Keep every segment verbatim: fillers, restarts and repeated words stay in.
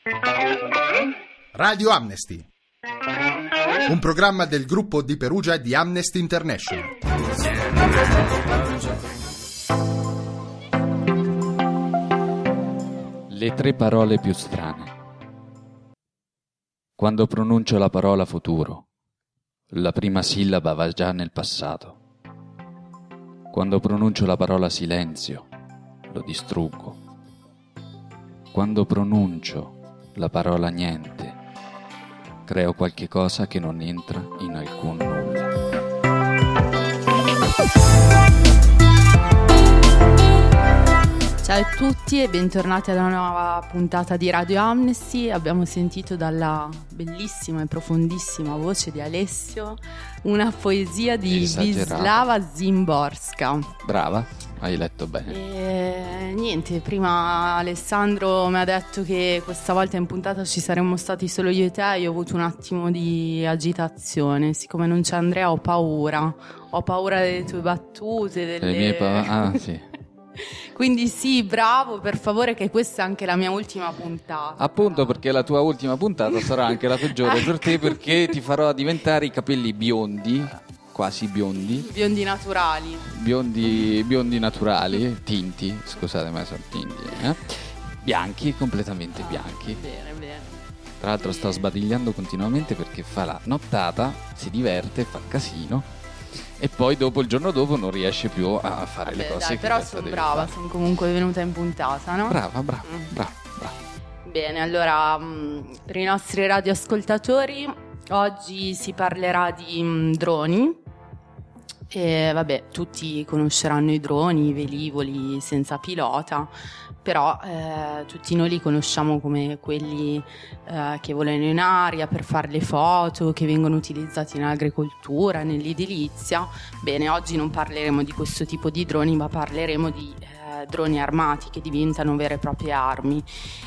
Radio Amnesty, un programma del gruppo di Perugia di Amnesty International. Le tre parole più strane. Quando pronuncio la parola futuro, la prima sillaba va già nel passato. Quando pronuncio la parola silenzio, lo distruggo. Quando pronuncio la parola niente, creo qualche cosa che non entra in alcun nulla. Ciao a tutti e bentornati alla nuova puntata di Radio Amnesty. Abbiamo sentito dalla bellissima e profondissima voce di Alessio una poesia di Wisława Szymborska. Brava, hai letto bene. E niente, prima Alessandro mi ha detto che questa volta in puntata ci saremmo stati solo io e te. Io ho avuto un attimo di agitazione, siccome non c'è Andrea ho paura. Ho paura delle tue battute, delle... Le mie pa- ah sì. Quindi sì, bravo, per favore, che questa è anche la mia ultima puntata. Appunto, perché la tua ultima puntata sarà anche la peggiore per te, perché ti farò diventare i capelli biondi, quasi biondi. Biondi naturali. Biondi, biondi naturali, tinti, scusate ma sono tinti, eh? Bianchi, completamente bianchi. Bene, bene. Tra l'altro sto sbadigliando continuamente perché fa la nottata, si diverte, fa casino. E poi dopo, il giorno dopo, non riesce più a fare Vabbè, le cose dai, che però sono brava, fare. sono comunque venuta in puntata, no? Brava, brava, Mm. brava, brava. Bene, allora, mh, per i nostri radioascoltatori, oggi si parlerà di mh, droni. E vabbè, tutti conosceranno i droni, i velivoli senza pilota, però eh, tutti noi li conosciamo come quelli eh, che volano in aria per fare le foto, che vengono utilizzati in agricoltura, nell'edilizia. Bene, oggi non parleremo di questo tipo di droni, ma parleremo di eh, droni armati che diventano vere e proprie armi.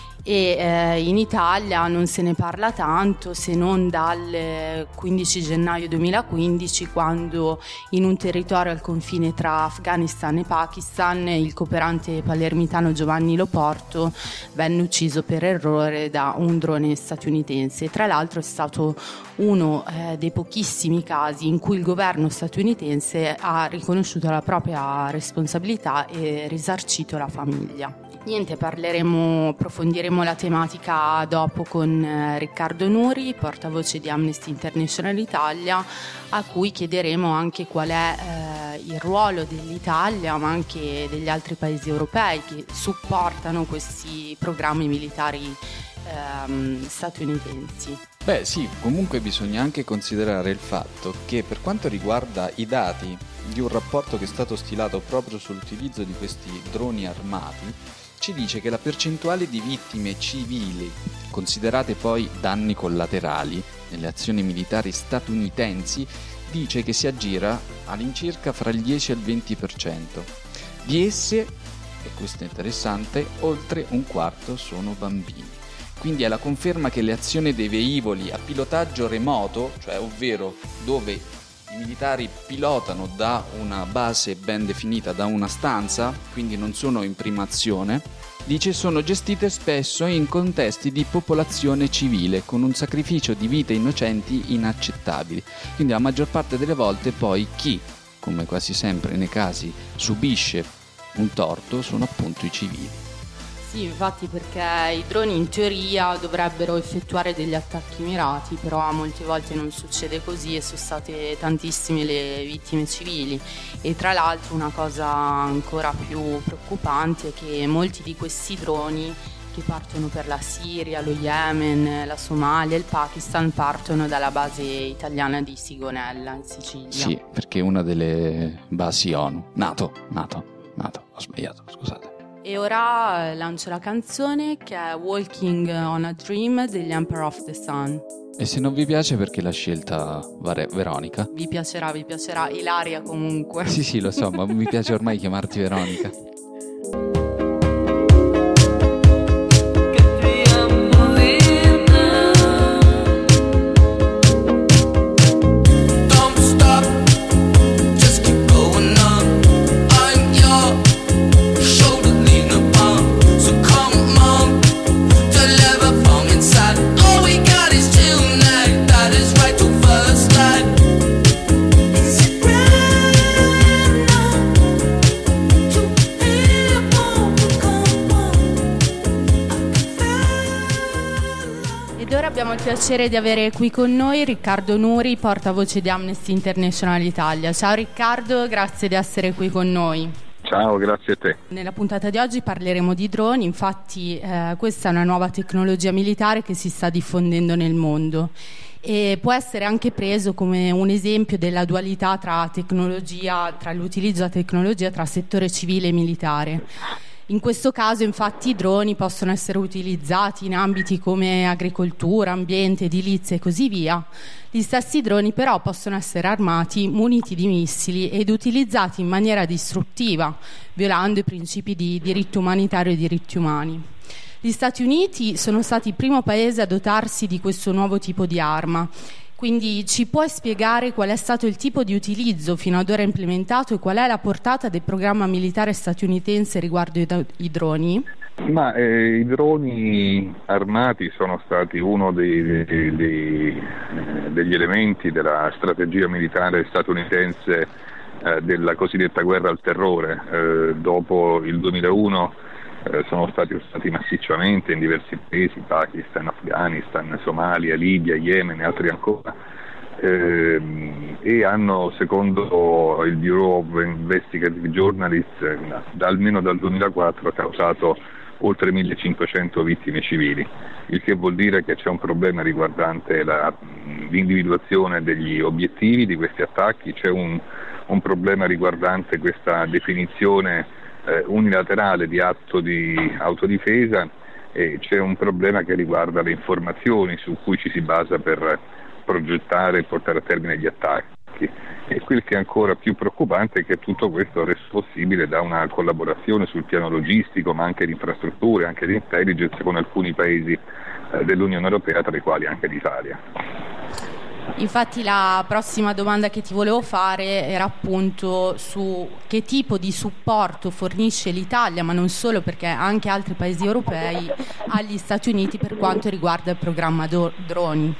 E eh, in Italia non se ne parla tanto, se non dal quindici gennaio duemilaquindici, quando in un territorio al confine tra Afghanistan e Pakistan il cooperante palermitano Giovanni Loporto venne ucciso per errore da un drone statunitense. Tra l'altro è stato uno eh, dei pochissimi casi in cui il governo statunitense ha riconosciuto la propria responsabilità e risarcito la famiglia. Niente, parleremo, approfondiremo la tematica dopo con eh, Riccardo Nuri, portavoce di Amnesty International Italia, a cui chiederemo anche qual è eh, il ruolo dell'Italia, ma anche degli altri paesi europei che supportano questi programmi militari ehm, statunitensi. Beh sì, comunque bisogna anche considerare il fatto che per quanto riguarda i dati di un rapporto che è stato stilato proprio sull'utilizzo di questi droni armati, ci dice che la percentuale di vittime civili, considerate poi danni collaterali nelle azioni militari statunitensi, dice che si aggira all'incirca fra il dieci e il venti per cento. Di esse, e questo è interessante, oltre un quarto sono bambini. Quindi è la conferma che le azioni dei velivoli a pilotaggio remoto, cioè ovvero dove i militari pilotano da una base ben definita, da una stanza, quindi non sono in prima azione, dice sono gestite spesso in contesti di popolazione civile, con un sacrificio di vite innocenti inaccettabili. Quindi la maggior parte delle volte poi chi, come quasi sempre nei casi, subisce un torto sono appunto i civili. Sì, infatti, perché i droni in teoria dovrebbero effettuare degli attacchi mirati, però molte volte non succede così e sono state tantissime le vittime civili. E tra l'altro una cosa ancora più preoccupante è che molti di questi droni che partono per la Siria, lo Yemen, la Somalia e il Pakistan partono dalla base italiana di Sigonella in Sicilia. Sì, perché è una delle basi ONU. NATO, NATO, NATO, ho sbagliato, scusate. E ora lancio la canzone che è Walking on a Dream degli Emperor of the Sun. E se non vi piace perché l'ha scelta Vare- Veronica? Vi piacerà, vi piacerà, Ilaria comunque. Sì, sì, lo so, ma mi piace ormai chiamarti Veronica. Shoulder lean upon, so come on, deliver from Ed ora abbiamo il piacere di avere qui con noi Riccardo Nuri, portavoce di Amnesty International Italia. Ciao Riccardo, grazie di essere qui con noi. Ciao, grazie a te. Nella puntata di oggi parleremo di droni, infatti eh, questa è una nuova tecnologia militare che si sta diffondendo nel mondo e può essere anche preso come un esempio della dualità tra tecnologia, tra l'utilizzo della tecnologia tra settore civile e militare. In questo caso, infatti, i droni possono essere utilizzati in ambiti come agricoltura, ambiente, edilizia e così via. Gli stessi droni però possono essere armati, muniti di missili ed utilizzati in maniera distruttiva, violando i principi di diritto umanitario e diritti umani. Gli Stati Uniti sono stati il primo paese a dotarsi di questo nuovo tipo di arma. Quindi ci puoi spiegare qual è stato il tipo di utilizzo fino ad ora implementato e qual è la portata del programma militare statunitense riguardo i, i droni? Ma eh, i droni armati sono stati uno dei, dei, dei, degli elementi della strategia militare statunitense eh, della cosiddetta guerra al terrore. Eh, dopo il duemilauno eh, sono stati usati massicciamente in diversi paesi, Pakistan, Afghanistan, Somalia, Libia, Yemen e altri ancora, eh, e hanno, secondo il Bureau of Investigative Journalists, eh, da, almeno dal duemilaquattro causato oltre millecinquecento vittime civili, il che vuol dire che c'è un problema riguardante la, l'individuazione degli obiettivi di questi attacchi, c'è un, un problema riguardante questa definizione eh, unilaterale di atto di autodifesa e c'è un problema che riguarda le informazioni su cui ci si basa per progettare e portare a termine gli attacchi. E quel che è ancora più preoccupante è che tutto questo è reso possibile da una collaborazione sul piano logistico, ma anche di infrastrutture, anche di intelligence con alcuni paesi eh, dell'Unione Europea, tra i quali anche l'Italia. Infatti la prossima domanda che ti volevo fare era appunto su che tipo di supporto fornisce l'Italia, ma non solo, perché anche altri paesi europei, agli Stati Uniti per quanto riguarda il programma do- droni.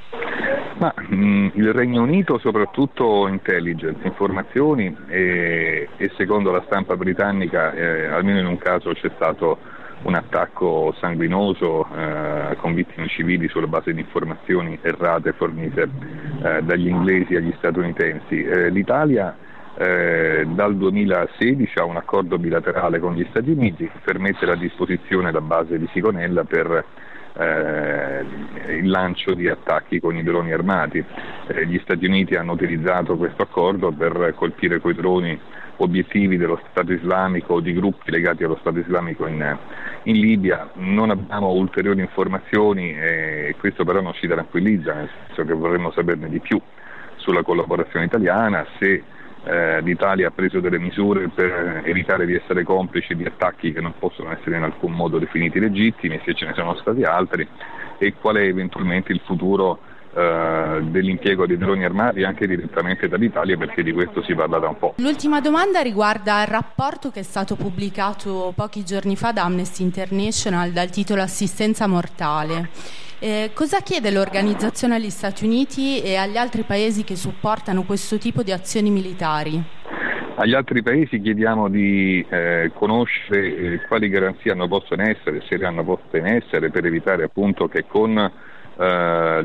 Ma mh, il Regno Unito soprattutto intelligence, informazioni e, e secondo la stampa britannica eh, almeno in un caso c'è stato un attacco sanguinoso eh, con vittime civili sulla base di informazioni errate fornite eh, dagli inglesi agli statunitensi. Eh, L'Italia eh, dal duemilasedici ha un accordo bilaterale con gli Stati Uniti per mettere a disposizione la base di Sigonella per Eh, il lancio di attacchi con i droni armati. Eh, gli Stati Uniti hanno utilizzato questo accordo per colpire coi droni obiettivi dello Stato Islamico o di gruppi legati allo Stato Islamico in, in Libia. Non abbiamo ulteriori informazioni e questo però non ci tranquillizza, nel senso che vorremmo saperne di più sulla collaborazione italiana, se Eh, l'Italia ha preso delle misure per evitare di essere complici di attacchi che non possono essere in alcun modo definiti legittimi, se ce ne sono stati altri, e qual è eventualmente il futuro eh, dell'impiego dei droni armati anche direttamente dall'Italia, perché di questo si parla da un po'. L'ultima domanda riguarda il rapporto che è stato pubblicato pochi giorni fa da Amnesty International dal titolo Assistenza mortale. Eh, cosa chiede l'organizzazione agli Stati Uniti e agli altri paesi che supportano questo tipo di azioni militari? Agli altri paesi chiediamo di eh, conoscere eh, quali garanzie hanno posto in essere, se le hanno poste in essere, per evitare appunto che con eh,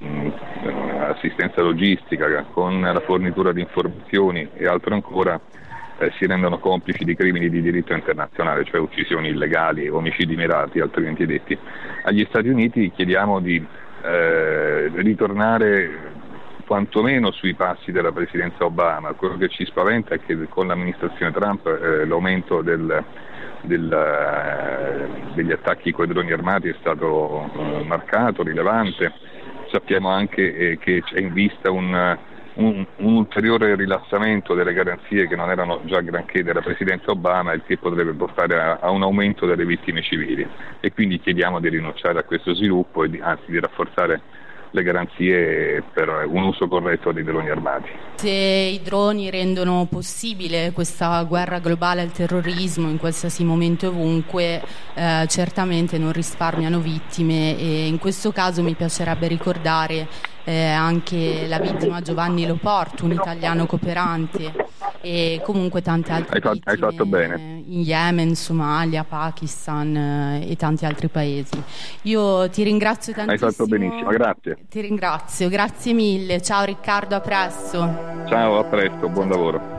assistenza logistica, con la fornitura di informazioni e altro ancora eh, si rendano complici di crimini di diritto internazionale, cioè uccisioni illegali, omicidi mirati, altrimenti detti. Agli Stati Uniti chiediamo di eh, ritornare quantomeno sui passi della presidenza Obama. Quello che ci spaventa è che con l'amministrazione Trump eh, l'aumento del, del, eh, degli attacchi con i droni armati è stato eh, marcato, rilevante. Sappiamo anche eh, che c'è in vista un, un, un ulteriore rilassamento delle garanzie che non erano già granché della presidenza Obama, il che potrebbe portare a, a un aumento delle vittime civili, e quindi chiediamo di rinunciare a questo sviluppo e di, anzi di rafforzare le garanzie per un uso corretto dei droni armati. Se i droni rendono possibile questa guerra globale al terrorismo in qualsiasi momento e ovunque, eh, certamente non risparmiano vittime, e in questo caso mi piacerebbe ricordare eh, anche la vittima Giovanni Loporto, un italiano cooperante, e comunque tante altre hai fatto, vittime hai fatto bene. in Yemen, Somalia, Pakistan eh, e tanti altri paesi. Io ti ringrazio tantissimo. Hai fatto benissimo, grazie. Ti ringrazio, grazie mille. Ciao Riccardo, a presto. Ciao, a presto, buon lavoro.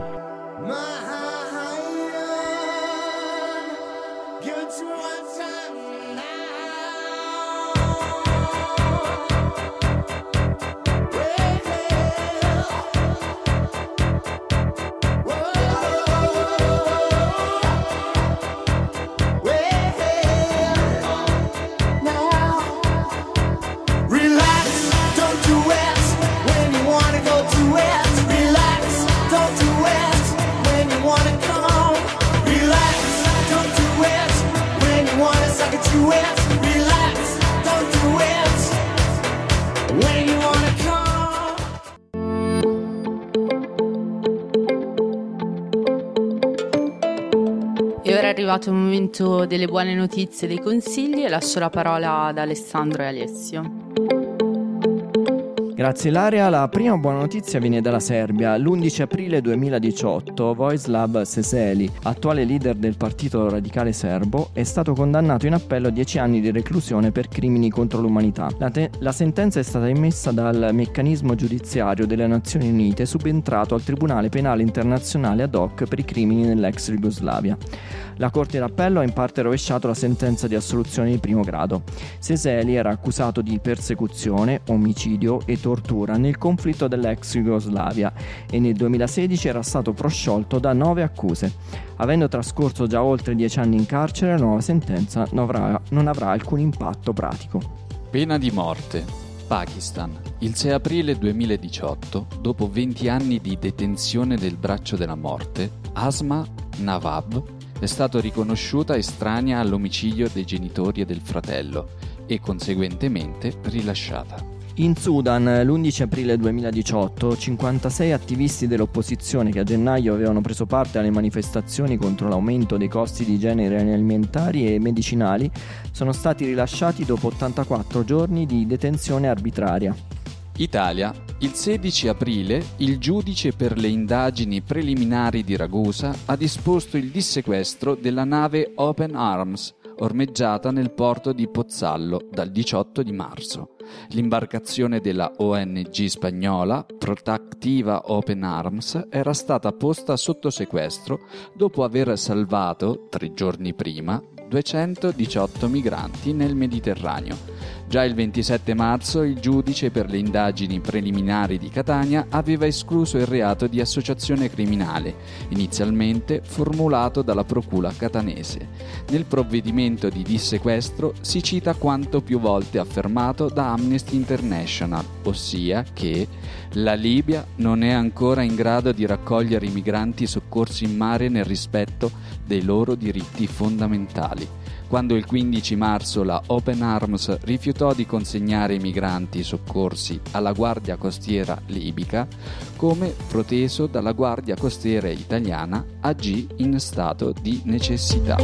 E ora è arrivato il momento delle buone notizie, dei consigli, e lascio la parola ad Alessandro e Alessio. Grazie Ilaria. La prima buona notizia viene dalla Serbia. L'undici aprile duemiladiciotto Vojislav Šešelj, attuale leader del partito radicale serbo, è stato condannato in appello a dieci anni di reclusione per crimini contro l'umanità. La, te- la sentenza è stata emessa dal meccanismo giudiziario delle Nazioni Unite, subentrato al Tribunale Penale Internazionale ad hoc per i crimini nell'ex Jugoslavia. La Corte d'Appello ha in parte rovesciato la sentenza di assoluzione di primo grado. Šešelj era accusato di persecuzione, omicidio e tortura nel conflitto dell'ex Jugoslavia e nel duemilasedici era stato prosciolto da nove accuse. Avendo trascorso già oltre dieci anni in carcere, la nuova sentenza non avrà, non avrà alcun impatto pratico. Pena di morte. Pakistan. Il sei aprile duemiladiciotto, dopo venti anni di detenzione del braccio della morte, Asma Nawab è stata riconosciuta estranea all'omicidio dei genitori e del fratello e conseguentemente rilasciata. In Sudan, l'undici aprile duemiladiciotto, cinquantasei attivisti dell'opposizione che a gennaio avevano preso parte alle manifestazioni contro l'aumento dei costi di generi alimentari e medicinali sono stati rilasciati dopo ottantaquattro giorni di detenzione arbitraria. Italia. Il sedici aprile il giudice per le indagini preliminari di Ragusa ha disposto il dissequestro della nave Open Arms, ormeggiata nel porto di Pozzallo dal diciotto di marzo. L'imbarcazione della O N G spagnola Protectiva Open Arms era stata posta sotto sequestro dopo aver salvato, tre giorni prima, duecentodiciotto migranti nel Mediterraneo. Già il ventisette marzo il giudice per le indagini preliminari di Catania aveva escluso il reato di associazione criminale, inizialmente formulato dalla procura catanese. Nel provvedimento di dissequestro si cita quanto più volte affermato da Amnesty International, ossia che la Libia non è ancora in grado di raccogliere i migranti soccorsi in mare nel rispetto dei loro diritti fondamentali. Quando il quindici marzo la Open Arms rifiutò di consegnare i migranti soccorsi alla Guardia Costiera libica, come proteso dalla Guardia Costiera italiana, agì in stato di necessità.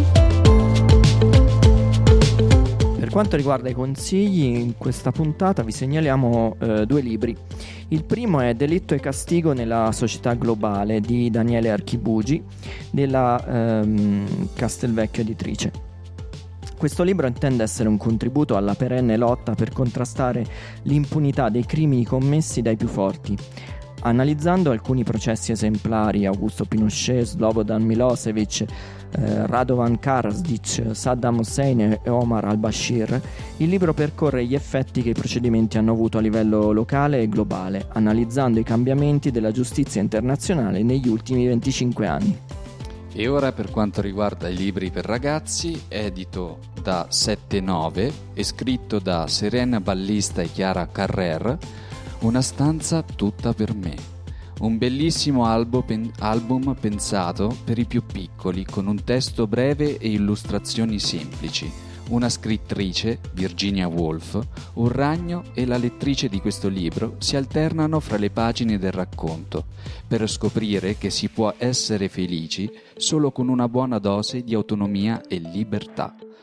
Per quanto riguarda i consigli, in questa puntata vi segnaliamo eh, due libri. Il primo è Delitto e castigo nella società globale di Daniele Archibugi della ehm, Castelvecchio Editrice. Questo libro intende essere un contributo alla perenne lotta per contrastare l'impunità dei crimini commessi dai più forti, analizzando alcuni processi esemplari: Augusto Pinochet, Slobodan Milosevic, eh, Radovan Karadzic, Saddam Hussein e Omar al-Bashir. Il libro percorre gli effetti che i procedimenti hanno avuto a livello locale e globale, analizzando i cambiamenti della giustizia internazionale negli ultimi venticinque anni. E ora per quanto riguarda i libri per ragazzi, edito da sette nove e scritto da Serena Ballista e Chiara Carrer, Una stanza tutta per me. Un bellissimo albo pen- album pensato per i più piccoli, con un testo breve e illustrazioni semplici. Una scrittrice, Virginia Woolf, un ragno e la lettrice di questo libro si alternano fra le pagine del racconto per scoprire che si può essere felici solo con una buona dose di autonomia e libertà.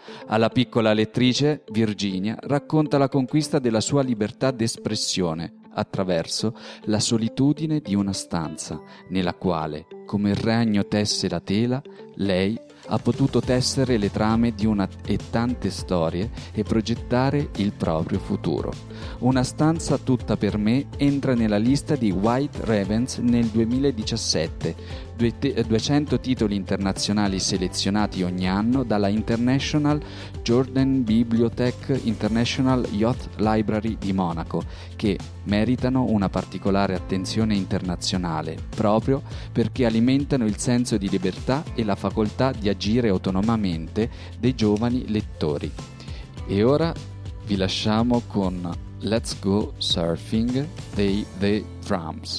Alla piccola lettrice, Virginia racconta la conquista della sua libertà d'espressione attraverso la solitudine di una stanza nella quale, come il ragno tesse la tela, lei ha potuto tessere le trame di una e tante storie e progettare il proprio futuro. Una stanza tutta per me entra nella lista di White Ravens nel duemiladiciassette, duecento titoli internazionali selezionati ogni anno dalla International Jordan Bibliothèque International Youth Library di Monaco, che meritano una particolare attenzione internazionale proprio perché alimentano il senso di libertà e la facoltà di agire autonomamente dei giovani lettori. E ora vi lasciamo con Let's Go Surfing dei The Drums.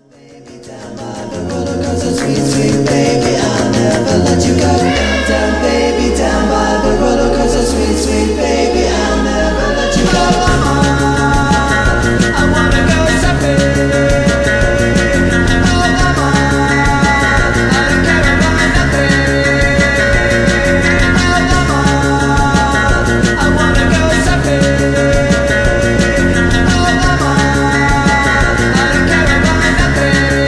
Sweet, sweet baby, I'll never let you go. Down, down, baby, down by the roller coaster. Sweet, sweet baby, I'll never let you go. Come on, I wanna go surfing. Oh, come on, I don't care about nothing. Oh, come on, I wanna go surfing. Oh, come on, I don't care about nothing.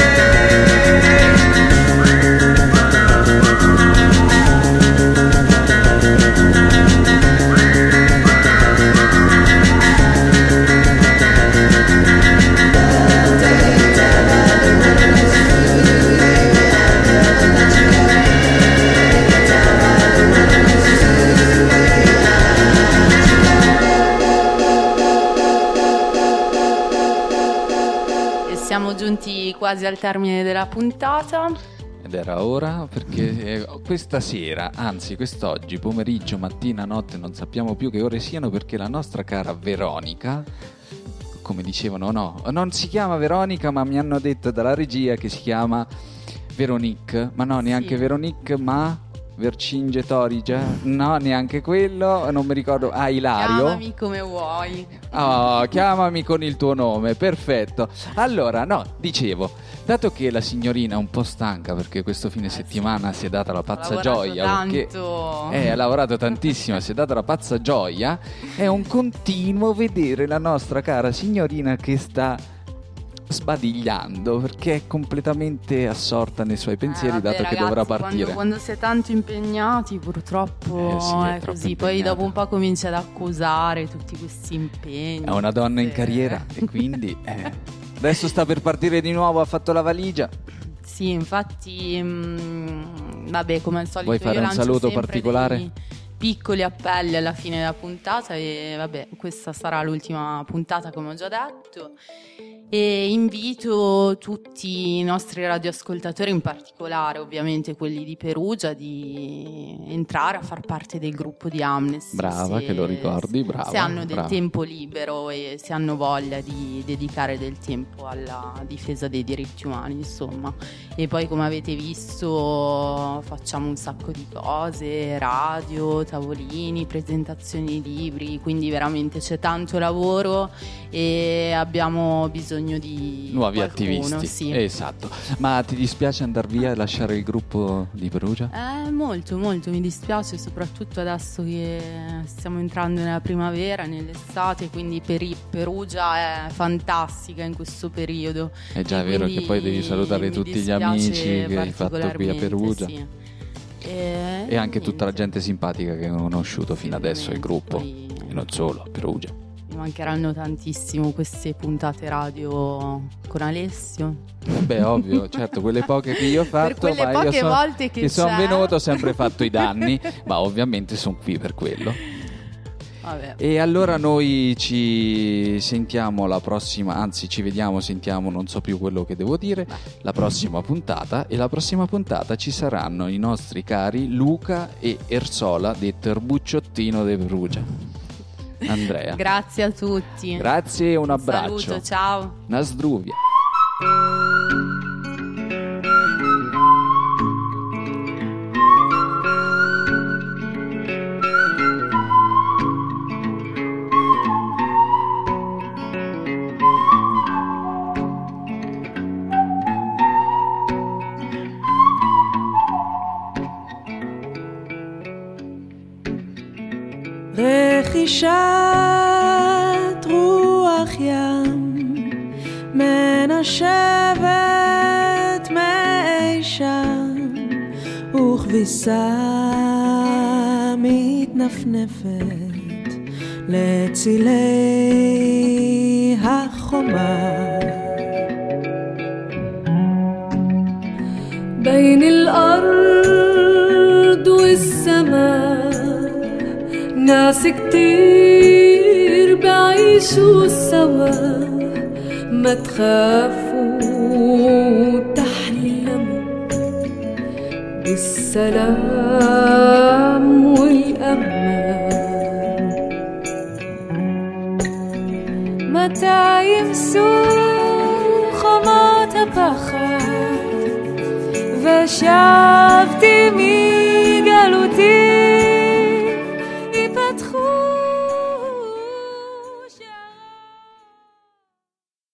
Siamo giunti quasi al termine della puntata. Ed era ora perché eh, questa sera, anzi quest'oggi, pomeriggio, mattina, notte, non sappiamo più che ore siano, perché la nostra cara Veronica, come dicevano, no, non si chiama Veronica, ma mi hanno detto dalla regia che si chiama Veronique, ma no, neanche Sì. Veronique, ma Vercingetorige, no, neanche quello, non mi ricordo. Ah, Ilario. Chiamami come vuoi. Oh, chiamami con il tuo nome, perfetto. Allora, no, dicevo, dato che la signorina è un po' stanca perché questo fine settimana si è data la pazza Ho lavorato gioia, perché tanto. eh, ha lavorato tantissimo, si è data la pazza gioia, è un continuo vedere la nostra cara signorina che sta sbadigliando perché è completamente assorta nei suoi pensieri, Eh, vabbè, dato che ragazzi, dovrà partire. Quando, quando si è tanto impegnati, purtroppo Eh sì, è è troppo così. Poi impegnata. dopo un po' comincia ad accusare tutti questi impegni. È una donna in tutte- carriera e quindi eh, adesso sta per partire di nuovo, ha fatto la valigia. Sì, infatti, mh, vabbè, come al solito Vuoi fare io un lancio saluto sempre particolare? dei piccoli appelli alla fine della puntata e vabbè, questa sarà l'ultima puntata come ho già detto. E invito tutti i nostri radioascoltatori, in particolare ovviamente quelli di Perugia, di entrare a far parte del gruppo di Amnesty. Brava, se, che lo ricordi, brava. Se hanno del brava. tempo libero e se hanno voglia di dedicare del tempo alla difesa dei diritti umani, insomma. E poi, come avete visto, facciamo un sacco di cose, radio, tavolini, presentazioni di libri, quindi veramente c'è tanto lavoro e abbiamo bisogno di Nuovi qualcuno, attivisti, sì. esatto. Ma ti dispiace andare via e lasciare il gruppo di Perugia? Eh, molto, molto mi dispiace, soprattutto adesso che stiamo entrando nella primavera, nell'estate, quindi Peri- Perugia è fantastica in questo periodo. È già E vero quindi che poi devi salutare mi tutti gli dispiace amici che hai fatto qui a particolarmente, Perugia. sì. E, E anche tutta la niente. gente simpatica che ho conosciuto fino adesso il gruppo. Poi E non solo, a Perugia. mi mancheranno tantissimo queste puntate radio con Alessio. Beh, ovvio, certo, quelle poche che io ho fatto, Per quelle ma io poche son- volte che sono c'è. venuto ho sempre fatto i danni, ma ovviamente sono qui per quello. Vabbè. E allora noi ci sentiamo la prossima, anzi ci vediamo, sentiamo, non so più quello che devo dire, la prossima puntata. E la prossima puntata ci saranno i nostri cari Luca e Ersola, detto Erbucciottino de Perugia. Andrea. Grazie a tutti. Grazie e un abbraccio. Saluto, ciao. Nasdruvia. נושבת מי שם וכביסה מתנפנפת לצילי החומה بين الأرض والسماء ناس كتير بعيشوا سوا ما تخافوا تحلموا بالسلام والأمان متى يمسوا خمات بخار ושבתי מגלותי